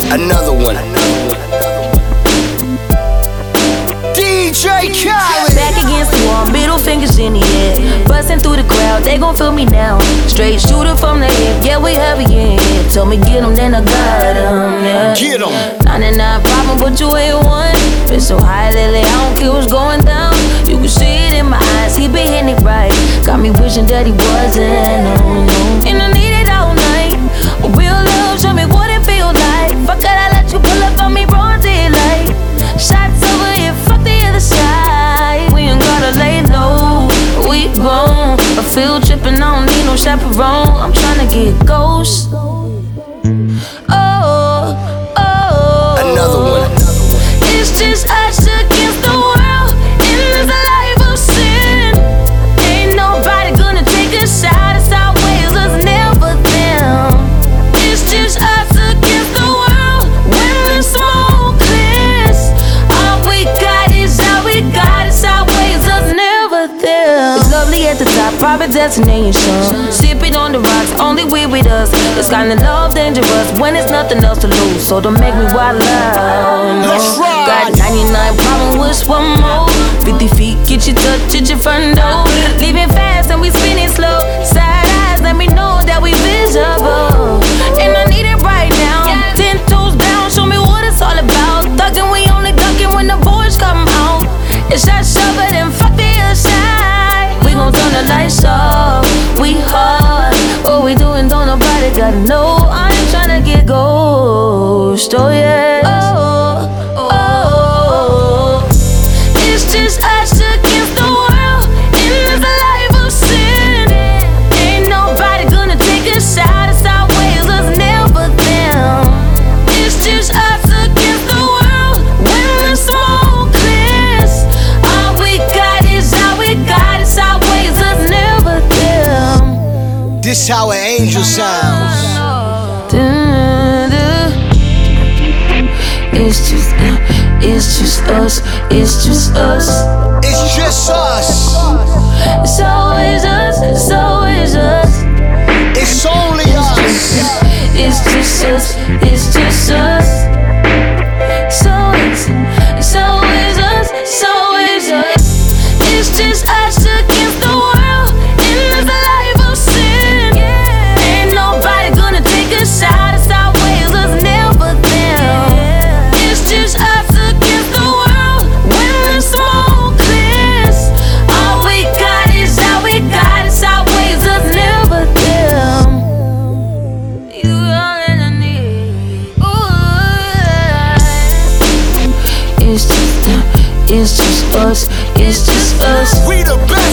Another one. DJ Khaled. Back against the wall, middle fingers in the air. Busting through the crowd, they gon' feel me now. Straight shooter from the hip, yeah, we heavy in here. Told me get 'em, then I got 'em, yeah. Get 'em. 99 problem, but you ain't one. Been so high lately, I don't care what's going down. You can see it in my eyes, he been hitting it right. Got me wishing that he wasn't, no, no. And I need it all night. Real love, show me what it feel like. Fuck it, I let you pull up on me, broad daylight. Shots over here, fuck the other side. We ain't gotta lay low, we grown. A field trip and I don't need no chaperone. I'm tryna get ghost. Oh, oh. Another one. It's just us against the world in this life of sin. Ain't nobody gonna take us out. It's our ways, us never them. It's just us against the world when the smoke clears. All we got is all we got. It's our ways, us never them. It's lovely at the top, private destination. Sipping on the rocks, only we with us. This kind of love dangerous when there's nothing else to lose. So don't make me wild out. Let's ride. Got 99 problem with one more. 50 feet, get you touch at your front door. Leaving fast and we spinning slow. Side eyes, let me know that we visible. And I need it right now. 10 toes down, show me what it's all about. Thuggin', we only duckin' when the boys come out. It's that shove it and fuck the other side. We gon' turn the lights off. We hard. What we doing, don't nobody gotta know. I ain't tryna get ghost. Oh yeah. Oh, oh. It's just us against the world in this life of sin. Ain't nobody gonna take us out. It's our ways, us never them. It's just us against the world when the smoke clears. All we got is all we got. It's our ways, us never them. This how an angel sounds. It's just us, it's just us. It's just us. It's always us, it's always us. It's only us. It's just us, it's just us. So it's always us, it's always us. It's just us against the world in this life of sin. Ain't nobody gonna take us out. It's our ways, us never them. It's just us against the world when the smoke clears. All we got is all we got. It's our ways, us never them. You all that I need. Ooh. It's just us, it's just us. We the best.